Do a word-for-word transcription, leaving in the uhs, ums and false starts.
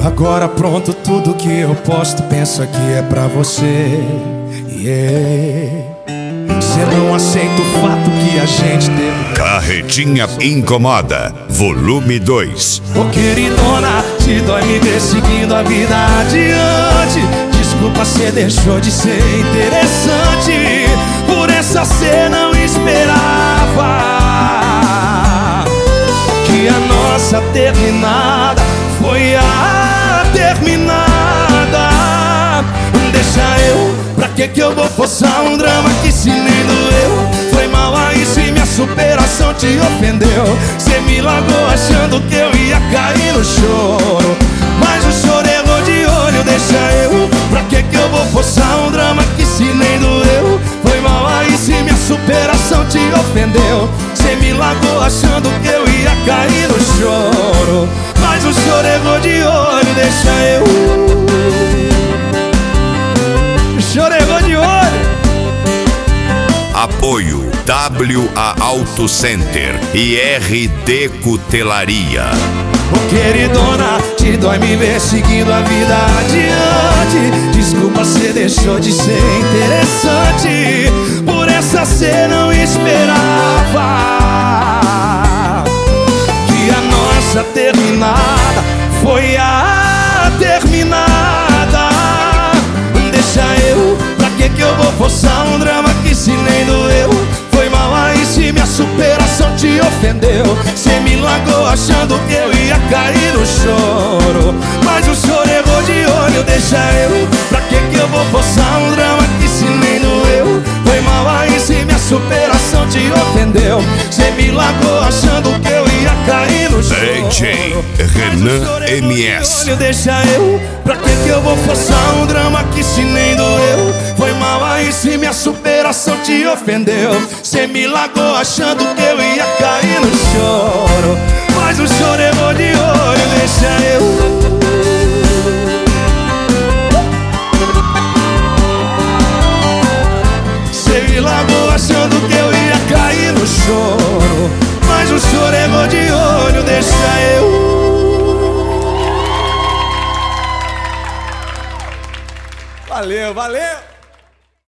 Agora pronto, tudo que eu posto, pensa que é pra você. Yeah. Cê não aceita o fato que a gente teve. Carretinha Incomoda, volume dois. Ô queridona, te dói me ver seguindo a vida adiante. Desculpa, cê deixou de ser interessante. Por essa cê não esperava que a nossa terminada foi a terminada. Deixa eu, pra que que eu vou forçar um drama que se nem doeu? Foi mal aí se minha superação te ofendeu. Cê me largou achando que eu ia cair no choro, mas o choro errou de olho. Deixa eu, pra que que eu vou forçar um drama que se nem doeu? Foi mal aí se minha superação te ofendeu. Cê me largou achando que eu ia cair no choro, mas o choro errou de olho. Deixa eu, o choro errou de olho. Apoio W A Auto Center e R D Cutelaria. Ô queridona, te dói me ver seguindo a vida adiante. Desculpa, cê deixou de ser interessante. Por essa cê não esperava que a nossa terminada foi a terminada. Deixa eu, pra que que eu vou forçar um drama que se nem doeu? Foi mal aí se minha superação te ofendeu. Cê me largou achando que eu ia cair no choro, mas o choro errou de olho. Deixa eu, pra que que eu vou forçar um drama que se nem doeu? Foi mal aí se minha superação te ofendeu. Cê me largou achando que eu ia cair no choro. D J Renan M S. Deixa eu, pra que que eu vou forçar um drama que se nem doeu? Foi mal aí se minha superação te ofendeu. Cê me largou achando que eu ia cair no choro, mas o choro errou de olho. Deixa eu, cê me largou achando que eu ia cair no choro, mas o choro errou de olho. Deixa eu. Valeu, valeu!